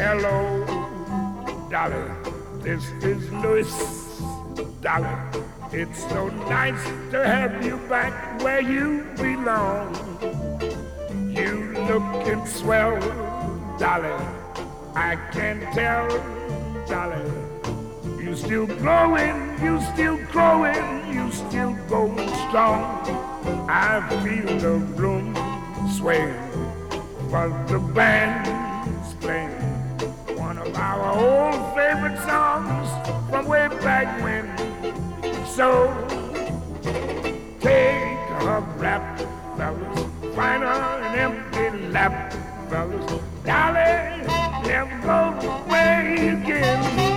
Hello, Dolly, this is Louis. Dolly, it's so nice to have you back where you belong. You looking swell, Dolly, I can tell, Dolly. You still growing, you still growing, you still going strong. I feel the room swaying, but the band's playing one of our old favorite songs from way back when. So take a rap, fellas, find her an empty lap, fellas. Dolly, never go away again.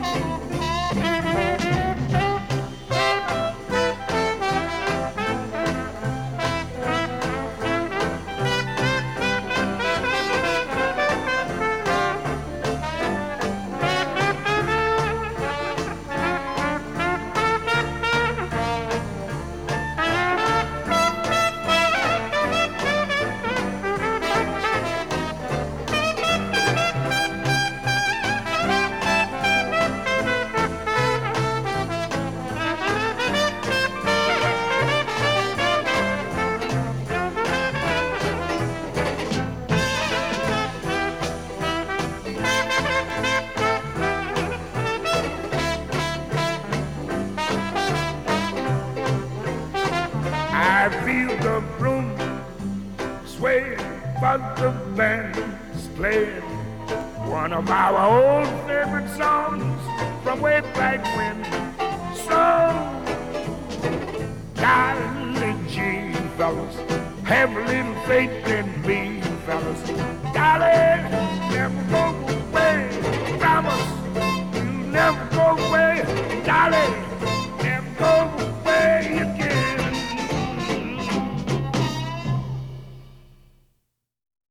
I feel the room sway, but the band's playing one of our old favorite songs from way back when. So, golly gee, fellas, have a little faith in me, fellas.